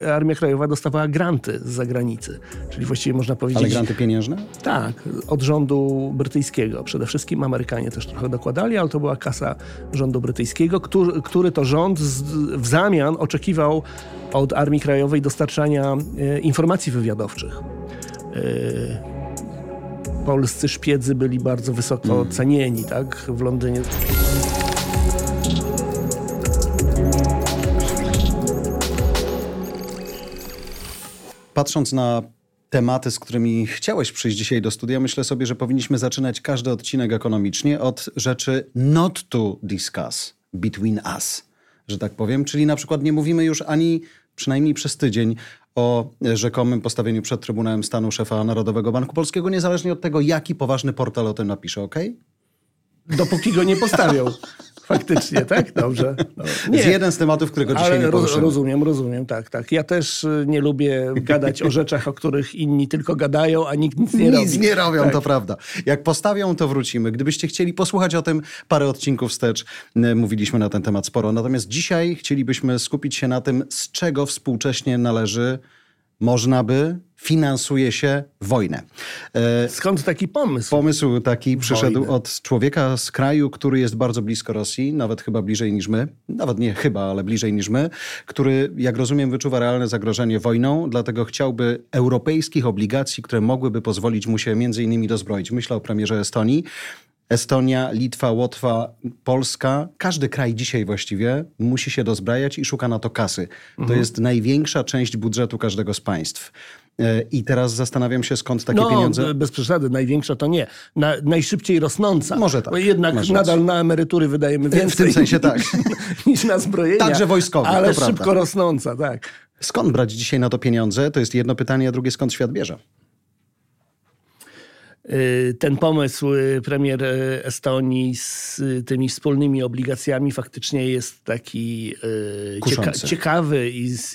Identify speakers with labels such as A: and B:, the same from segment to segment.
A: Armia Krajowa dostawała granty z zagranicy, czyli właściwie można powiedzieć...
B: Ale granty pieniężne?
A: Tak, od rządu brytyjskiego. Przede wszystkim Amerykanie też trochę dokładali, ale to była kasa rządu brytyjskiego, który to rząd w zamian oczekiwał od Armii Krajowej dostarczania informacji wywiadowczych. Polscy szpiedzy byli bardzo wysoko cenieni, tak, w Londynie.
B: Patrząc na tematy, z którymi chciałeś przyjść dzisiaj do studia, myślę sobie, że powinniśmy zaczynać każdy odcinek ekonomicznie od rzeczy not to discuss between us, że tak powiem. Czyli na przykład nie mówimy już ani, przynajmniej przez tydzień, o rzekomym postawieniu przed Trybunałem Stanu szefa Narodowego Banku Polskiego, niezależnie od tego, jaki poważny portal o tym napisze, okej?
A: Dopóki go nie postawią. Faktycznie, tak? Dobrze. No,
B: nie. Jest jeden z tematów, którego dzisiaj nie poruszymy.
A: Rozumiem, tak. Ja też nie lubię gadać o rzeczach, o których inni tylko gadają, a nikt nic nie robi.
B: Nic nie robią,
A: tak.
B: To prawda. Jak postawią, to wrócimy. Gdybyście chcieli posłuchać o tym, parę odcinków wstecz mówiliśmy na ten temat sporo. Natomiast dzisiaj chcielibyśmy skupić się na tym, z czego współcześnie można by, finansuje się wojnę.
A: Skąd taki pomysł?
B: Pomysł taki przyszedł od człowieka z kraju, który jest bardzo blisko Rosji, nawet chyba bliżej niż my, nawet nie chyba, ale bliżej niż my, który, jak rozumiem, wyczuwa realne zagrożenie wojną, dlatego chciałby europejskich obligacji, które mogłyby pozwolić mu się między innymi dozbroić. Myślę o premierze Estonii. Estonia, Litwa, Łotwa, Polska, każdy kraj dzisiaj właściwie musi się dozbrajać i szuka na to kasy. To jest największa część budżetu każdego z państw. I teraz zastanawiam się, skąd takie pieniądze...
A: bez przesady, największa to nie. Najszybciej rosnąca.
B: Może tak.
A: Bo jednak nadal na emerytury wydajemy więcej.
B: W tym sensie tak.
A: niż na zbrojenia.
B: Także wojskowe,
A: ale
B: to
A: szybko
B: prawda.
A: rosnąca, tak.
B: Skąd brać dzisiaj na to pieniądze? To jest jedno pytanie, a drugie, skąd świat bierze?
A: Ten pomysł premier Estonii z tymi wspólnymi obligacjami faktycznie jest taki ciekawy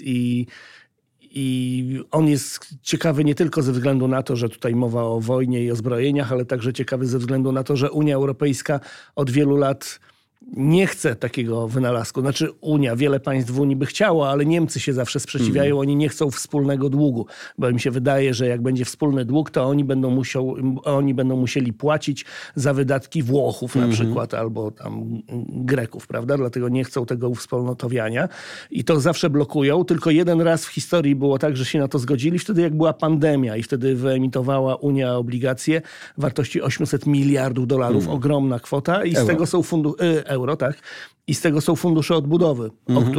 A: i on jest ciekawy nie tylko ze względu na to, że tutaj mowa o wojnie i o zbrojeniach, ale także ciekawy ze względu na to, że Unia Europejska od wielu lat nie chce takiego wynalazku. Znaczy wiele państw w Unii by chciało, ale Niemcy się zawsze sprzeciwiają. Oni nie chcą wspólnego długu, bo im się wydaje, że jak będzie wspólny dług, to oni będą musieli płacić za wydatki Włochów na przykład, albo tam Greków, prawda? Dlatego nie chcą tego uwspólnotowiania i to zawsze blokują. Tylko jeden raz w historii było tak, że się na to zgodzili, wtedy jak była pandemia i wtedy wyemitowała Unia obligacje wartości $800 miliardów, ogromna kwota i z tego są euro, tak. I z tego są fundusze odbudowy,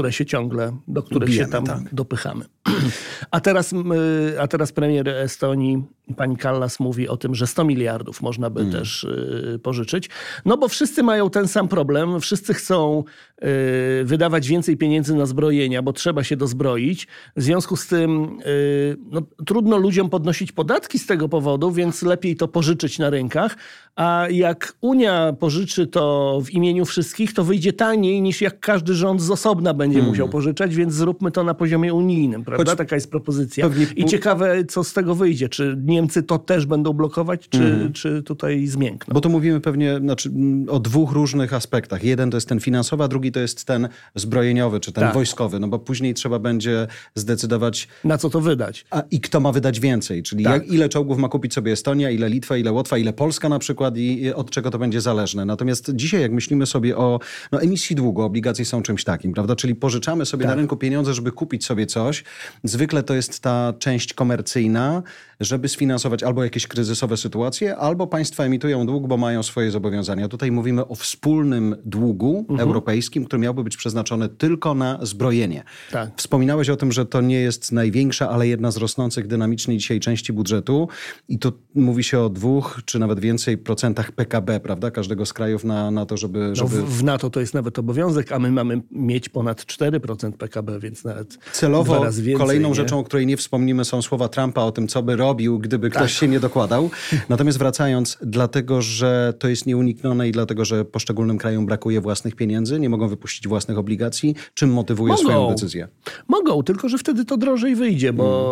A: do których się tam dopychamy. A teraz premier Estonii, pani Kallas, mówi o tym, że 100 miliardów można by też pożyczyć. No bo wszyscy mają ten sam problem. Wszyscy chcą wydawać więcej pieniędzy na zbrojenia, bo trzeba się dozbroić. W związku z tym trudno ludziom podnosić podatki z tego powodu, więc lepiej to pożyczyć na rynkach. A jak Unia pożyczy to w imieniu wszystkich, to wyjdzie taniej niż jak każdy rząd z osobna będzie musiał pożyczać, więc zróbmy to na poziomie unijnym, prawda? Taka jest propozycja. I ciekawe, co z tego wyjdzie. Czy Niemcy to też będą blokować, czy tutaj zmiękną?
B: Bo tu mówimy pewnie o dwóch różnych aspektach. Jeden to jest ten finansowy, a drugi to jest ten zbrojeniowy, czy ten wojskowy. No bo później trzeba będzie zdecydować...
A: Na co to wydać?
B: I kto ma wydać więcej. Czyli ile czołgów ma kupić sobie Estonia, ile Litwa, ile Łotwa, ile Polska na przykład i od czego to będzie zależne. Natomiast dzisiaj, jak myślimy sobie o emisji długu, obligacje są czymś takim, prawda? Czyli pożyczamy sobie na rynku pieniądze, żeby kupić sobie coś. Zwykle to jest ta część komercyjna, żeby sfinansować albo jakieś kryzysowe sytuacje, albo państwa emitują dług, bo mają swoje zobowiązania. Tutaj mówimy o wspólnym długu europejskim, który miałby być przeznaczony tylko na zbrojenie. Tak. Wspominałeś o tym, że to nie jest największa, ale jedna z rosnących dynamicznie dzisiaj części budżetu i tu mówi się o 2 czy nawet więcej procentach PKB, prawda? Każdego z krajów na to, żeby...
A: W NATO to jest nawet obowiązek, a my mamy mieć ponad 4% PKB, więc nawet
B: celowo
A: 2 razy więcej.
B: Kolejną rzeczą, o której nie wspomnimy, są słowa Trumpa o tym, co by robił, gdyby ktoś się nie dokładał. Natomiast wracając, dlatego, że to jest nieuniknione i dlatego, że poszczególnym krajom brakuje własnych pieniędzy, nie mogą wypuścić własnych obligacji, czym motywuje swoją decyzję?
A: Mogą, tylko że wtedy to drożej wyjdzie,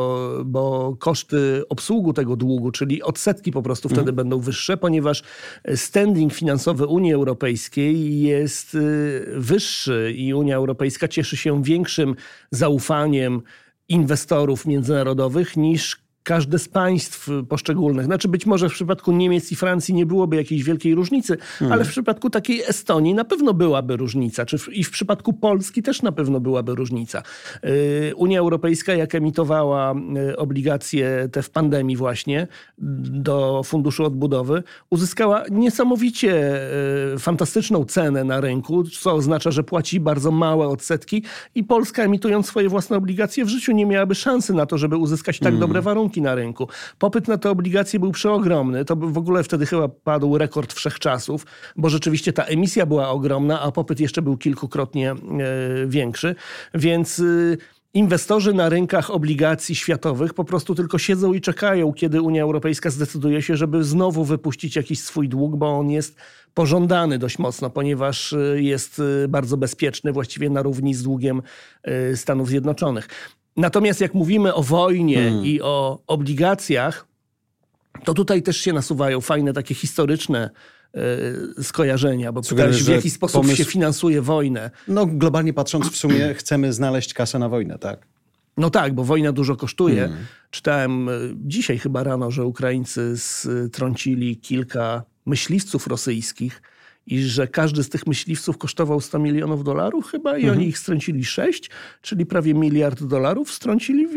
A: bo koszty obsługu tego długu, czyli odsetki po prostu wtedy będą wyższe, ponieważ standing finansowy Unii Europejskiej jest wyższy i Unia Europejska cieszy się większym zaufaniem inwestorów międzynarodowych niż każde z państw poszczególnych. Znaczy być może w przypadku Niemiec i Francji nie byłoby jakiejś wielkiej różnicy, ale w przypadku takiej Estonii na pewno byłaby różnica. I w przypadku Polski też na pewno byłaby różnica. Unia Europejska, jak emitowała obligacje te w pandemii właśnie do Funduszu Odbudowy, uzyskała niesamowicie fantastyczną cenę na rynku, co oznacza, że płaci bardzo małe odsetki i Polska, emitując swoje własne obligacje, w życiu nie miałaby szansy na to, żeby uzyskać tak dobre warunki na rynku. Popyt na te obligacje był przeogromny. To w ogóle wtedy chyba padł rekord wszechczasów, bo rzeczywiście ta emisja była ogromna, a popyt jeszcze był kilkukrotnie większy. Więc inwestorzy na rynkach obligacji światowych po prostu tylko siedzą i czekają, kiedy Unia Europejska zdecyduje się, żeby znowu wypuścić jakiś swój dług, bo on jest pożądany dość mocno, ponieważ jest bardzo bezpieczny, właściwie na równi z długiem Stanów Zjednoczonych. Natomiast jak mówimy o wojnie i o obligacjach, to tutaj też się nasuwają fajne takie historyczne skojarzenia, bo pytałeś, w jaki sposób się finansuje wojnę.
B: No globalnie patrząc w sumie chcemy znaleźć kasę na wojnę, tak?
A: No tak, bo wojna dużo kosztuje. Czytałem dzisiaj chyba rano, że Ukraińcy strącili kilka myśliwców rosyjskich i że każdy z tych myśliwców kosztował $100 milionów chyba i oni ich strącili 6, czyli prawie $1 miliard strącili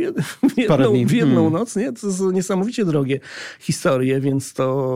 A: w jedną noc. Nie? To są niesamowicie drogie historie, więc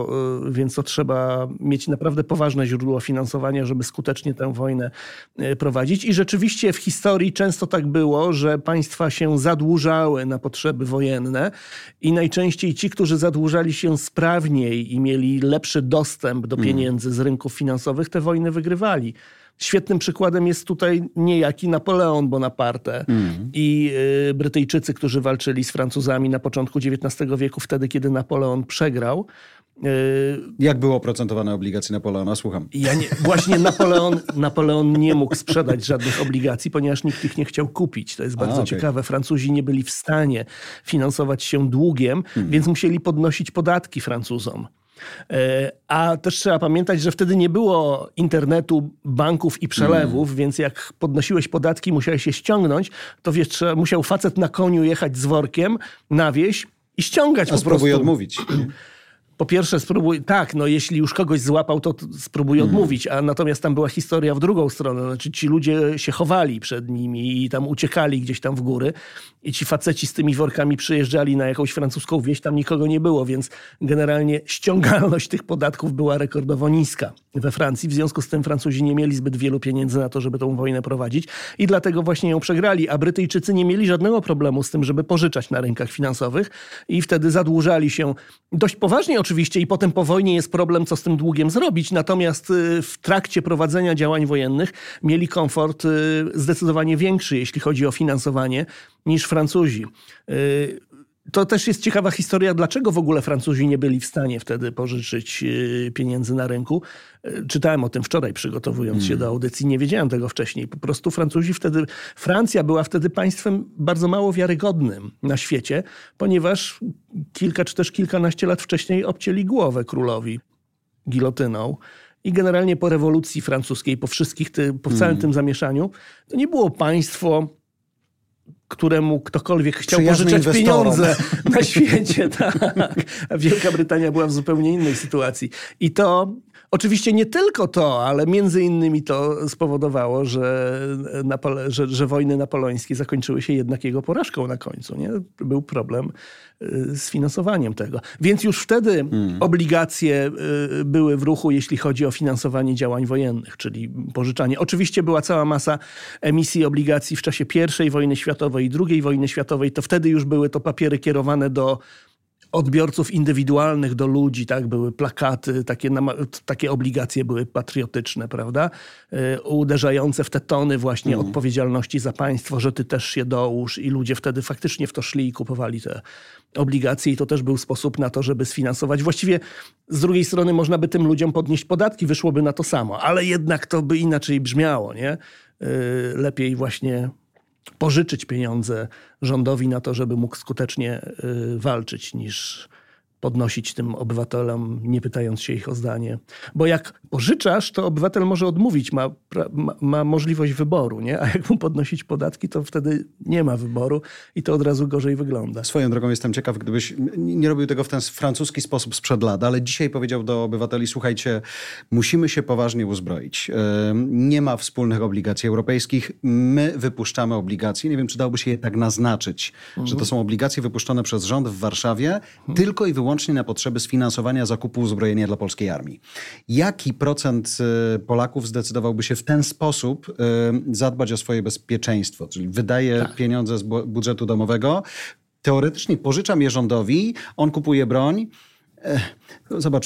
A: to trzeba mieć naprawdę poważne źródło finansowania, żeby skutecznie tę wojnę prowadzić. I rzeczywiście w historii często tak było, że państwa się zadłużały na potrzeby wojenne i najczęściej ci, którzy zadłużali się sprawniej i mieli lepszy dostęp do pieniędzy z rynków finansowych, te wojny wygrywali. Świetnym przykładem jest tutaj niejaki Napoleon Bonaparte i Brytyjczycy, którzy walczyli z Francuzami na początku XIX wieku, wtedy, kiedy Napoleon przegrał.
B: Jak było oprocentowane obligacje Napoleona? Słucham.
A: Właśnie Napoleon nie mógł sprzedać żadnych obligacji, ponieważ nikt ich nie chciał kupić. To jest bardzo ciekawe. Francuzi nie byli w stanie finansować się długiem, więc musieli podnosić podatki Francuzom. A też trzeba pamiętać, że wtedy nie było internetu, banków i przelewów, więc jak podnosiłeś podatki, musiałeś je ściągnąć, to wiesz, musiał facet na koniu jechać z workiem na wieś i ściągać po prostu.
B: Spróbuj odmówić.
A: Po pierwsze jeśli już kogoś złapał, to spróbuj odmówić, a natomiast tam była historia w drugą stronę, znaczy ci ludzie się chowali przed nimi i tam uciekali gdzieś tam w góry i ci faceci z tymi workami przyjeżdżali na jakąś francuską wieś, tam nikogo nie było, więc generalnie ściągalność tych podatków była rekordowo niska we Francji, w związku z tym Francuzi nie mieli zbyt wielu pieniędzy na to, żeby tą wojnę prowadzić i dlatego właśnie ją przegrali, a Brytyjczycy nie mieli żadnego problemu z tym, żeby pożyczać na rynkach finansowych i wtedy zadłużali się dość poważnie oczywiście i potem po wojnie jest problem, co z tym długiem zrobić. Natomiast w trakcie prowadzenia działań wojennych mieli komfort zdecydowanie większy, jeśli chodzi o finansowanie, niż Francuzi. To też jest ciekawa historia, dlaczego w ogóle Francuzi nie byli w stanie wtedy pożyczyć pieniędzy na rynku. Czytałem o tym wczoraj, przygotowując się do audycji. Nie wiedziałem tego wcześniej. Po prostu Francja była wtedy państwem bardzo mało wiarygodnym na świecie, ponieważ kilka czy też kilkanaście lat wcześniej obcięli głowę królowi gilotyną. I generalnie po rewolucji francuskiej, po całym tym zamieszaniu, to nie było państwo, któremu ktokolwiek chciał pożyczać pieniądze na świecie. Tak. A Wielka Brytania była w zupełnie innej sytuacji. I to oczywiście nie tylko to, ale między innymi to spowodowało, że wojny napoleońskie zakończyły się jednak jego porażką na końcu. Nie? Był problem z finansowaniem tego. Więc już wtedy obligacje były w ruchu, jeśli chodzi o finansowanie działań wojennych, czyli pożyczanie. Oczywiście była cała masa emisji obligacji w czasie I wojny światowej i II wojny światowej. To wtedy już były to papiery kierowane do odbiorców indywidualnych, do ludzi, tak? Były plakaty, takie obligacje były patriotyczne, prawda? Uderzające w te tony właśnie odpowiedzialności za państwo, że ty też się dołóż i ludzie wtedy faktycznie w to szli i kupowali te obligacje i to też był sposób na to, żeby sfinansować. Właściwie z drugiej strony można by tym ludziom podnieść podatki, wyszłoby na to samo, ale jednak to by inaczej brzmiało, nie? Lepiej właśnie pożyczyć pieniądze rządowi na to, żeby mógł skutecznie walczyć, niż podnosić tym obywatelom, nie pytając się ich o zdanie. Bo jak pożyczasz, to obywatel może odmówić, ma możliwość wyboru, nie? A jak mu podnosić podatki, to wtedy nie ma wyboru i to od razu gorzej wygląda.
B: Swoją drogą jestem ciekaw, gdybyś nie robił tego w ten francuski sposób sprzed lat, ale dzisiaj powiedział do obywateli, słuchajcie, musimy się poważnie uzbroić. Nie ma wspólnych obligacji europejskich. My wypuszczamy obligacje. Nie wiem, czy dałoby się je tak naznaczyć, że to są obligacje wypuszczone przez rząd w Warszawie tylko i wyłącznie na potrzeby sfinansowania zakupu uzbrojenia dla polskiej armii. Jaki procent Polaków zdecydowałby się w ten sposób zadbać o swoje bezpieczeństwo? Czyli wydaje pieniądze z budżetu domowego, teoretycznie pożyczam je rządowi, on kupuje broń. Zobacz,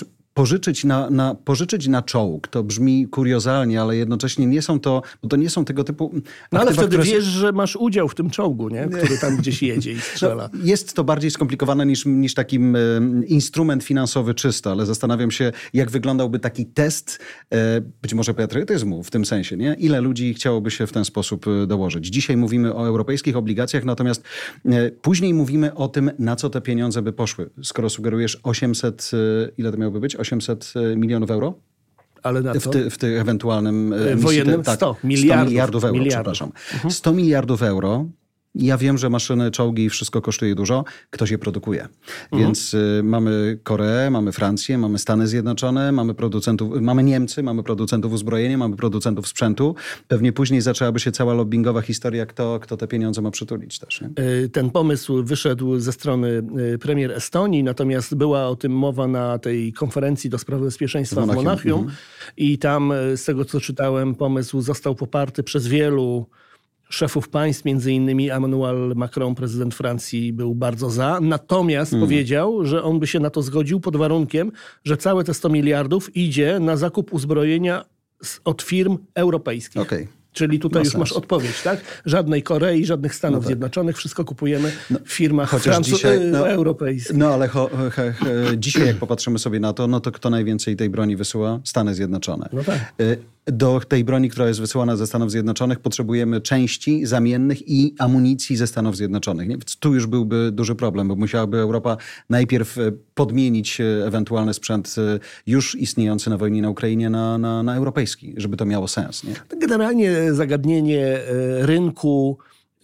B: pożyczyć na czołg, to brzmi kuriozalnie, ale jednocześnie nie są to, bo to nie są tego typu...
A: No ale wtedy wiesz, że masz udział w tym czołgu, nie? Który tam gdzieś jedzie i strzela.
B: No, jest to bardziej skomplikowane niż taki instrument finansowy czysto, ale zastanawiam się, jak wyglądałby taki test, być może patriotyzmu w tym sensie, nie? Ile ludzi chciałoby się w ten sposób dołożyć. Dzisiaj mówimy o europejskich obligacjach, natomiast później mówimy o tym, na co te pieniądze by poszły. Skoro sugerujesz 800, ile to miałoby być? 800 milionów euro?
A: Ale na to?
B: W tym ewentualnym...
A: wojennym 100 miliardów
B: euro, przepraszam. 100 miliardów euro. Ja wiem, że maszyny, czołgi i wszystko kosztuje dużo. Ktoś je produkuje. Więc mamy Koreę, mamy Francję, mamy Stany Zjednoczone, mamy Niemcy, mamy producentów uzbrojenia, mamy producentów sprzętu. Pewnie później zaczęłaby się cała lobbingowa historia, kto te pieniądze ma przytulić też. Nie?
A: Ten pomysł wyszedł ze strony premier Estonii, natomiast była o tym mowa na tej konferencji do spraw bezpieczeństwa w Monachium. I tam, z tego co czytałem, pomysł został poparty przez wielu szefów państw, między innymi Emmanuel Macron, prezydent Francji, był bardzo za. Natomiast powiedział, że on by się na to zgodził pod warunkiem, że całe te 100 miliardów idzie na zakup uzbrojenia od firm europejskich.
B: Okay.
A: Czyli tutaj już masz odpowiedź, tak? Żadnej Korei, żadnych Stanów Zjednoczonych. Wszystko kupujemy w firmach europejskich.
B: No ale dzisiaj jak popatrzymy sobie na to, no to kto najwięcej tej broni wysyła? Stany Zjednoczone.
A: No tak.
B: Do tej broni, która jest wysyłana ze Stanów Zjednoczonych, potrzebujemy części zamiennych i amunicji ze Stanów Zjednoczonych. Nie? Tu już byłby duży problem, bo musiałaby Europa najpierw podmienić ewentualny sprzęt już istniejący na wojnie na Ukrainie na europejski, żeby to miało sens. Nie?
A: Generalnie zagadnienie rynku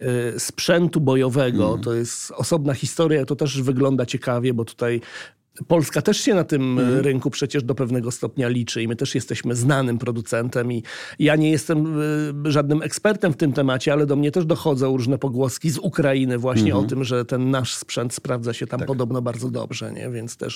A: sprzętu bojowego to jest osobna historia. To też wygląda ciekawie, bo tutaj Polska też się na tym rynku przecież do pewnego stopnia liczy i my też jesteśmy znanym producentem i ja nie jestem żadnym ekspertem w tym temacie, ale do mnie też dochodzą różne pogłoski z Ukrainy właśnie o tym, że ten nasz sprzęt sprawdza się tam podobno bardzo dobrze, nie? Więc też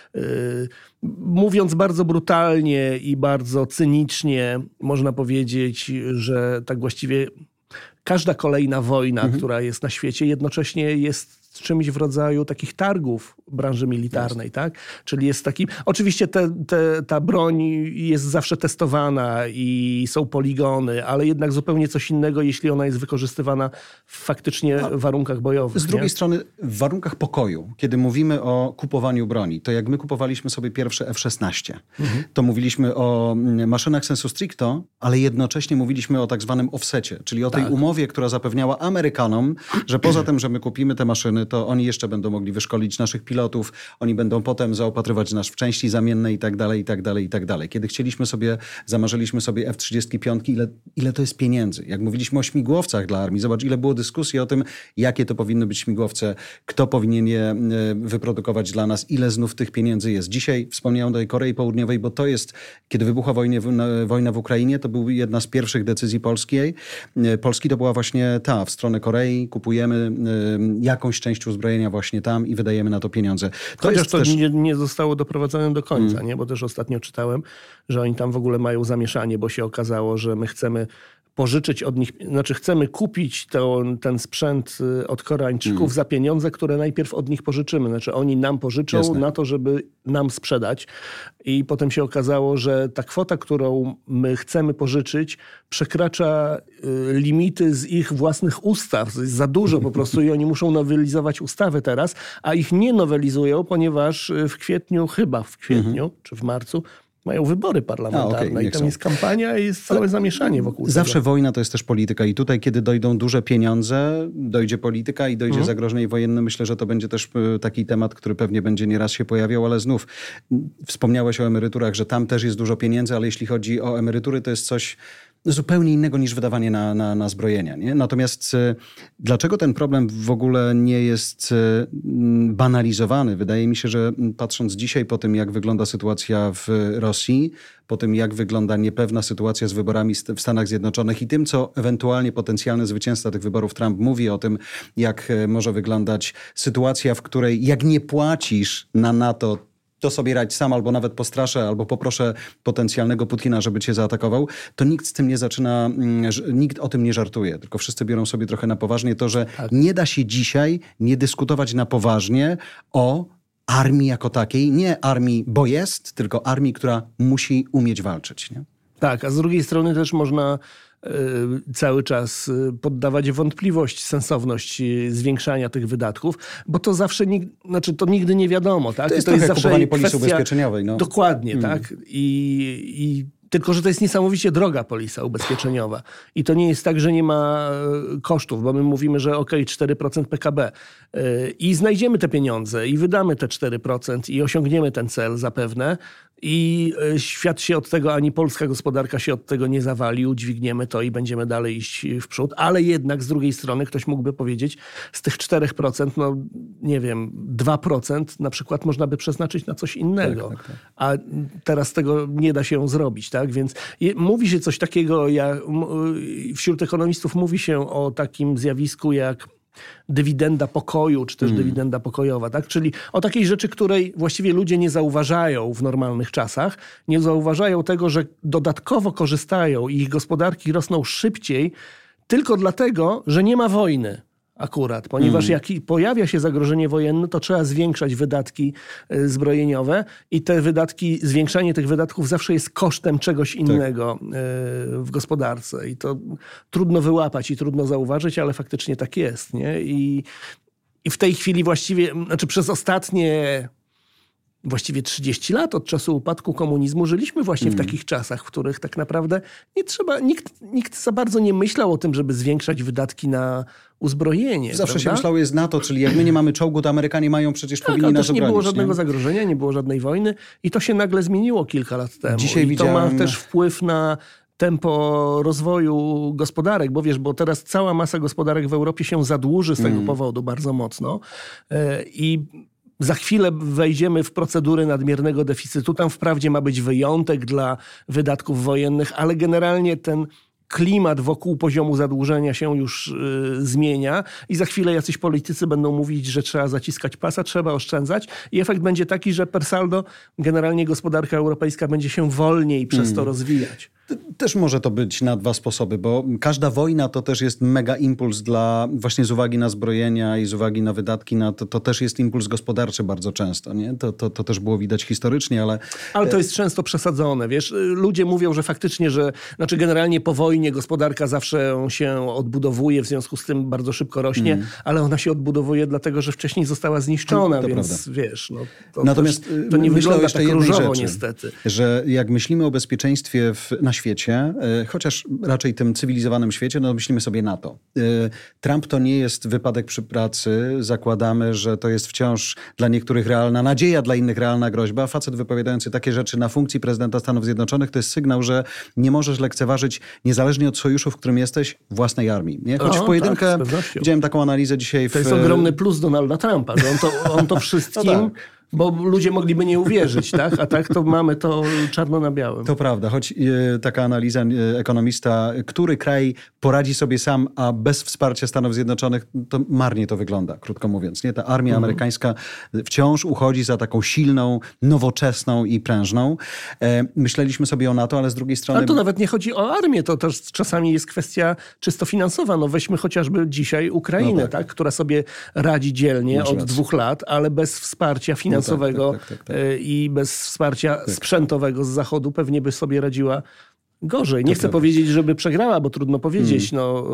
A: mówiąc bardzo brutalnie i bardzo cynicznie można powiedzieć, że tak właściwie każda kolejna wojna, która jest na świecie, jednocześnie jest czymś w rodzaju takich targów branży militarnej, tak? Czyli jest taki... Oczywiście ta broń jest zawsze testowana i są poligony, ale jednak zupełnie coś innego, jeśli ona jest wykorzystywana w faktycznie warunkach bojowych.
B: Z drugiej strony w warunkach pokoju, kiedy mówimy o kupowaniu broni, to jak my kupowaliśmy sobie pierwsze F-16, to mówiliśmy o maszynach sensu stricto, ale jednocześnie mówiliśmy o tak zwanym offsecie, czyli o tej umowie, która zapewniała Amerykanom, że poza tym, że my kupimy te maszyny, to oni jeszcze będą mogli wyszkolić naszych pilotów, oni będą potem zaopatrywać nas w części zamienne i tak dalej, i tak dalej, i tak dalej. Kiedy zamarzyliśmy sobie F-35, ile to jest pieniędzy? Jak mówiliśmy o śmigłowcach dla armii, zobacz, ile było dyskusji o tym, jakie to powinny być śmigłowce, kto powinien je wyprodukować dla nas, ile znów tych pieniędzy jest. Dzisiaj wspomniałem o tej Korei Południowej, bo to jest, kiedy wybuchła wojna w Ukrainie, to była jedna z pierwszych decyzji Polski to była właśnie ta, w stronę Korei, kupujemy jakąś część uzbrojenia właśnie tam i wydajemy na to pieniądze.
A: Chociaż to nie zostało doprowadzone do końca, nie? Bo też ostatnio czytałem, że oni tam w ogóle mają zamieszanie, bo się okazało, że my chcemy pożyczyć od nich, znaczy chcemy kupić ten sprzęt od Koreańczyków za pieniądze, które najpierw od nich pożyczymy. Znaczy oni nam pożyczą na to, żeby nam sprzedać. I potem się okazało, że ta kwota, którą my chcemy pożyczyć, przekracza limity z ich własnych ustaw. To jest za dużo po prostu i oni muszą nowelizować ustawy teraz, a ich nie nowelizują, ponieważ w kwietniu, czy w marcu, Mają wybory parlamentarne i tam jest kampania i jest całe zamieszanie wokół
B: Zawsze
A: tego.
B: wojna to jest też polityka i tutaj, kiedy dojdą duże pieniądze, dojdzie polityka i dojdzie zagrożenie wojenne. Myślę, że to będzie też taki temat, który pewnie będzie nieraz się pojawiał, ale znów wspomniałeś o emeryturach, że tam też jest dużo pieniędzy, ale jeśli chodzi o emerytury, to jest coś zupełnie innego niż wydawanie na zbrojenia. Nie? Natomiast dlaczego ten problem w ogóle nie jest banalizowany? Wydaje mi się, że patrząc dzisiaj po tym, jak wygląda sytuacja w Rosji, po tym, jak wygląda niepewna sytuacja z wyborami w Stanach Zjednoczonych i tym, co ewentualnie potencjalny zwycięzca tych wyborów Trump mówi o tym, jak może wyglądać sytuacja, w której jak nie płacisz na NATO, to sobie radź sam, albo nawet postraszę, albo poproszę potencjalnego Putina, żeby cię zaatakował, to nikt z tym nie zaczyna, nikt o tym nie żartuje, tylko wszyscy biorą sobie trochę na poważnie to, że nie da się dzisiaj nie dyskutować na poważnie o armii jako takiej, nie armii, bo jest, tylko armii, która musi umieć walczyć. Nie?
A: Tak, a z drugiej strony też można cały czas poddawać wątpliwość sensowność zwiększania tych wydatków, bo to zawsze, to nigdy nie wiadomo. Tak?
B: To jest zawsze kupowanie polisy ubezpieczeniowej. No.
A: Dokładnie, tak. Tylko, że to jest niesamowicie droga polisa ubezpieczeniowa. I to nie jest tak, że nie ma kosztów, bo my mówimy, że 4% PKB. I znajdziemy te pieniądze i wydamy te 4% i osiągniemy ten cel zapewne. I świat się od tego, ani polska gospodarka się od tego nie zawali, udźwigniemy to i będziemy dalej iść w przód. Ale jednak z drugiej strony ktoś mógłby powiedzieć, z tych 4%, 2% na przykład można by przeznaczyć na coś innego. Tak. A teraz tego nie da się zrobić. Tak? Więc mówi się coś takiego, wśród ekonomistów mówi się o takim zjawisku jak dywidenda pokoju, czy też dywidenda pokojowa, tak? Czyli o takiej rzeczy, której właściwie ludzie nie zauważają w normalnych czasach. Nie zauważają tego, że dodatkowo korzystają i ich gospodarki rosną szybciej tylko dlatego, że nie ma wojny. Akurat, ponieważ jak pojawia się zagrożenie wojenne, to trzeba zwiększać wydatki zbrojeniowe i zwiększanie tych wydatków zawsze jest kosztem czegoś innego w gospodarce. I to trudno wyłapać i trudno zauważyć, ale faktycznie tak jest. Nie? I w tej chwili przez ostatnie 30 lat od czasu upadku komunizmu żyliśmy właśnie w takich czasach, w których tak naprawdę nikt za bardzo nie myślał o tym, żeby zwiększać wydatki na uzbrojenie.
B: Zawsze się myślało jest NATO, czyli jak my nie mamy czołgu, to Amerykanie mają, przecież powinni nas obronić.
A: Nie było żadnego zagrożenia, nie było żadnej wojny i to się nagle zmieniło kilka lat temu. To ma też wpływ na tempo rozwoju gospodarek, bo teraz cała masa gospodarek w Europie się zadłuży z tego powodu bardzo mocno i za chwilę wejdziemy w procedury nadmiernego deficytu. Tam wprawdzie ma być wyjątek dla wydatków wojennych, ale generalnie ten klimat wokół poziomu zadłużenia się już zmienia i za chwilę jacyś politycy będą mówić, że trzeba zaciskać pasa, trzeba oszczędzać i efekt będzie taki, że per saldo generalnie gospodarka europejska będzie się wolniej przez to rozwijać.
B: Też może to być na dwa sposoby, bo każda wojna to też jest mega impuls właśnie z uwagi na zbrojenia i z uwagi na wydatki, to też jest impuls gospodarczy bardzo często. Nie? To też było widać historycznie, ale...
A: Ale to jest często przesadzone, wiesz. Ludzie mówią, że faktycznie, generalnie po wojnie gospodarka zawsze się odbudowuje, w związku z tym bardzo szybko rośnie, ale ona się odbudowuje dlatego, że wcześniej została zniszczona,
B: to
A: więc
B: prawda.
A: Wiesz...
B: Natomiast
A: to nie
B: myślę
A: wygląda
B: jeszcze
A: tak
B: jednej
A: różowo
B: rzeczy,
A: niestety.
B: Że jak myślimy o bezpieczeństwie na świecie, chociaż raczej tym cywilizowanym świecie, myślimy sobie NATO. Trump to nie jest wypadek przy pracy. Zakładamy, że to jest wciąż dla niektórych realna nadzieja, dla innych realna groźba. Facet wypowiadający takie rzeczy na funkcji prezydenta Stanów Zjednoczonych to jest sygnał, że nie możesz lekceważyć, niezależnie od sojuszu, w którym jesteś, własnej armii. Nie? Choć w pojedynkę, widziałem taką analizę dzisiaj.
A: To jest ogromny plus Donalda Trumpa, że on to wszystkim... Bo ludzie mogliby nie uwierzyć, tak? A tak to mamy to czarno na białym.
B: To prawda, choć taka analiza ekonomista, który kraj poradzi sobie sam, a bez wsparcia Stanów Zjednoczonych, to marnie to wygląda, krótko mówiąc. Nie? Ta armia amerykańska wciąż uchodzi za taką silną, nowoczesną i prężną. Myśleliśmy sobie o NATO, ale z drugiej strony...
A: Ale to nawet nie chodzi o armię, to też czasami jest kwestia czysto finansowa. Weźmy chociażby dzisiaj Ukrainę, tak? Która sobie radzi dzielnie od 2 lat, ale bez wsparcia finansowego i bez wsparcia sprzętowego z Zachodu pewnie by sobie radziła gorzej. Nie chcę powiedzieć, żeby przegrała, bo trudno powiedzieć.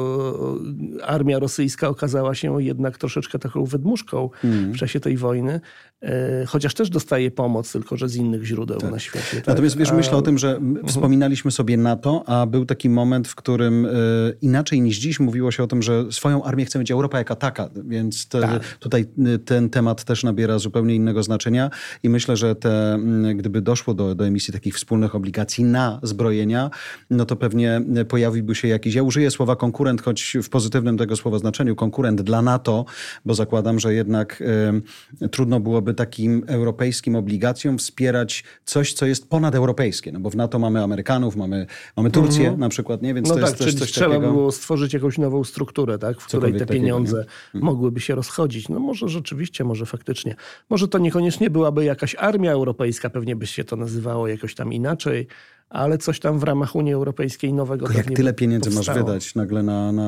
A: Armia rosyjska okazała się jednak troszeczkę taką wydmuszką w czasie tej wojny. Chociaż też dostaje pomoc, tylko że z innych źródeł na świecie. Tak?
B: Natomiast myślę o tym, że wspominaliśmy sobie NATO, a był taki moment, w którym inaczej niż dziś mówiło się o tym, że swoją armię chce mieć Europa jaka taka, więc tutaj ten temat też nabiera zupełnie innego znaczenia i myślę, że gdyby doszło do emisji takich wspólnych obligacji na zbrojenia, no to pewnie pojawiłby się jakiś, ja użyję słowa konkurent, choć w pozytywnym tego słowa znaczeniu, konkurent dla NATO, bo zakładam, że jednak trudno byłoby takim europejskim obligacjom wspierać coś, co jest ponadeuropejskie. No bo w NATO mamy Amerykanów, mamy Turcję na przykład, nie? Więc to jest też coś
A: trzeba
B: takiego.
A: było stworzyć jakąś nową strukturę, tak? W której te pieniądze mogłyby się rozchodzić. No może rzeczywiście, może faktycznie. Może to niekoniecznie byłaby jakaś armia europejska, pewnie by się to nazywało jakoś tam inaczej, ale coś tam w ramach Unii Europejskiej nowego.
B: Tylko jak tyle pieniędzy
A: powstało.
B: masz wydać nagle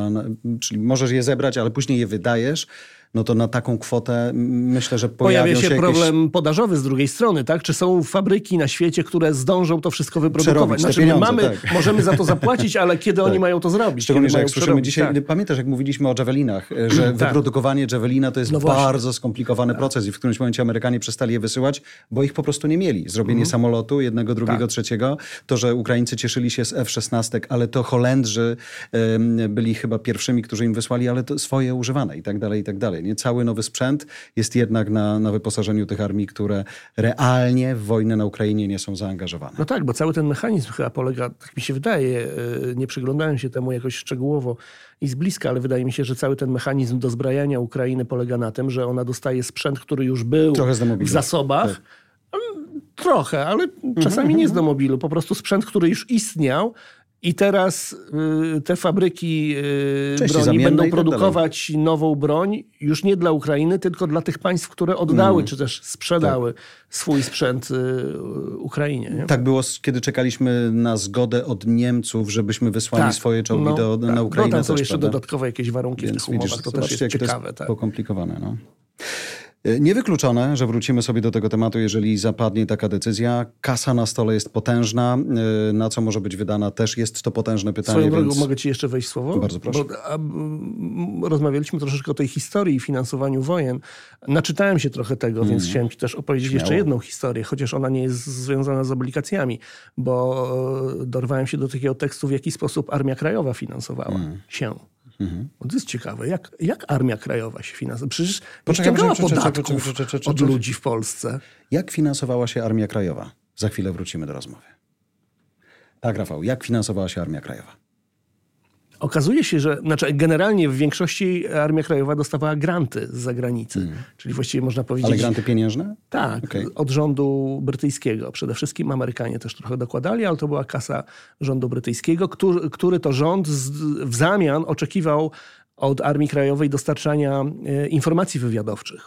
B: czyli możesz je zebrać, ale później je wydajesz, no to na taką kwotę myślę, że
A: pojawia się problem podażowy z drugiej strony, tak? Czy są fabryki na świecie, które zdążą to wszystko wyprodukować? Możemy za to zapłacić, ale kiedy oni mają to zrobić?
B: Szczególnie, że jak słyszymy dzisiaj, pamiętasz jak mówiliśmy o javelinach, że wyprodukowanie javelina to jest bardzo skomplikowany proces i w którymś momencie Amerykanie przestali je wysyłać, bo ich po prostu nie mieli. Zrobienie samolotu, jednego, drugiego, trzeciego, to, że Ukraińcy cieszyli się z F-16, ale to Holendrzy byli chyba pierwszymi, którzy im wysłali, ale to swoje używane i tak dalej, i tak dalej. Nie? Cały nowy sprzęt jest jednak na wyposażeniu tych armii, które realnie w wojnę na Ukrainie nie są zaangażowane.
A: No tak, bo cały ten mechanizm chyba polega, tak mi się wydaje, nie przyglądałem się temu jakoś szczegółowo i z bliska, ale wydaje mi się, że cały ten mechanizm dozbrajania Ukrainy polega na tym, że ona dostaje sprzęt, który już był w zasobach. Tak. Trochę, ale czasami nie z domobilu. Po prostu sprzęt, który już istniał. I teraz te fabryki broni będą produkować nową broń już nie dla Ukrainy, tylko dla tych państw, które oddały czy też sprzedały swój sprzęt Ukrainie. Nie?
B: Tak było, kiedy czekaliśmy na zgodę od Niemców, żebyśmy wysłali swoje czołgi na Ukrainę.
A: No tam są jeszcze dodatkowe jakieś warunki w tych umowach. To też jest ciekawe.
B: To jest pokomplikowane. No. Niewykluczone, że wrócimy sobie do tego tematu, jeżeli zapadnie taka decyzja. Kasa na stole jest potężna. Na co może być wydana też jest to potężne pytanie.
A: Swoją drogą mogę ci jeszcze wejść w słowo?
B: Bardzo proszę.
A: Rozmawialiśmy troszeczkę o tej historii i finansowaniu wojen. Naczytałem się trochę tego, więc chciałem ci też opowiedzieć jeszcze jedną historię, chociaż ona nie jest związana z obligacjami, bo dorwałem się do takiego tekstu, w jaki sposób Armia Krajowa finansowała się. To jest ciekawe. Jak Armia Krajowa się finansowała? Przecież nie ściągała podatków od ludzi w Polsce.
B: Jak finansowała się Armia Krajowa? Za chwilę wrócimy do rozmowy. Tak, Rafał, jak finansowała się Armia Krajowa?
A: Okazuje się, że generalnie w większości Armia Krajowa dostawała granty z zagranicy. Czyli właściwie można powiedzieć...
B: Ale granty pieniężne?
A: Tak, od rządu brytyjskiego. Przede wszystkim Amerykanie też trochę dokładali, ale to była kasa rządu brytyjskiego, który to rząd w zamian oczekiwał od Armii Krajowej dostarczania informacji wywiadowczych.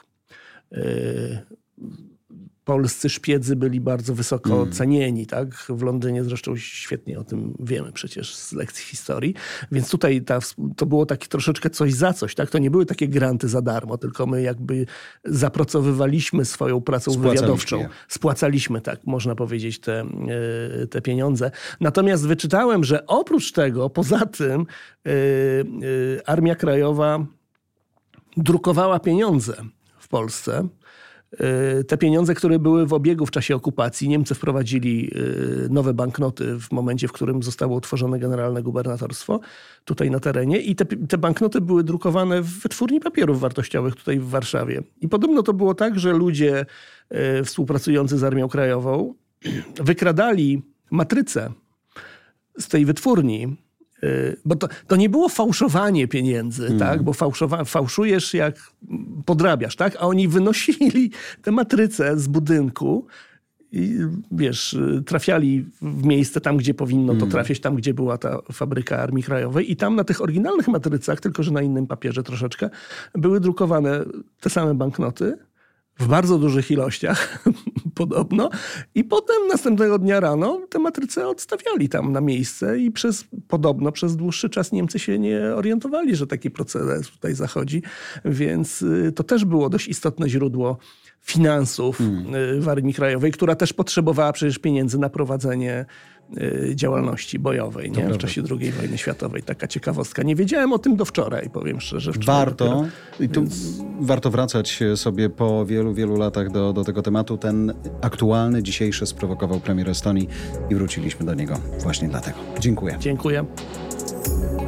A: Polscy szpiedzy byli bardzo wysoko cenieni, tak? W Londynie zresztą świetnie o tym wiemy przecież z lekcji historii. Więc tutaj to było takie troszeczkę coś za coś, tak? To nie były takie granty za darmo, tylko my jakby zapracowywaliśmy swoją pracą wywiadowczą. Spłacaliśmy, tak można powiedzieć, te pieniądze. Natomiast wyczytałem, że oprócz tego, poza tym Armia Krajowa drukowała pieniądze w Polsce. Te pieniądze, które były w obiegu w czasie okupacji, Niemcy wprowadzili nowe banknoty w momencie, w którym zostało utworzone generalne gubernatorstwo tutaj na terenie i te banknoty były drukowane w wytwórni papierów wartościowych tutaj w Warszawie. I podobno to było tak, że ludzie współpracujący z Armią Krajową wykradali matrycę z tej wytwórni. Bo to nie było fałszowanie pieniędzy, tak? Bo fałszujesz jak podrabiasz, tak? A oni wynosili tę matrycę z budynku i wiesz, trafiali w miejsce tam, gdzie powinno to trafiać, tam, gdzie była ta fabryka Armii Krajowej i tam na tych oryginalnych matrycach, tylko że na innym papierze troszeczkę, były drukowane te same banknoty w bardzo dużych ilościach podobno i potem następnego dnia rano te matryce odstawiali tam na miejsce i podobno przez dłuższy czas Niemcy się nie orientowali, że taki proceder tutaj zachodzi, więc to też było dość istotne źródło finansów w Armii Krajowej, która też potrzebowała przecież pieniędzy na prowadzenie działalności bojowej, nie? W czasie II wojny światowej. Taka ciekawostka. Nie wiedziałem o tym do wczoraj, powiem szczerze.
B: Warto wracać sobie po wielu, wielu latach do tego tematu. Ten aktualny, dzisiejszy sprowokował premier Estonii i wróciliśmy do niego właśnie dlatego. Dziękuję.
A: Dziękuję.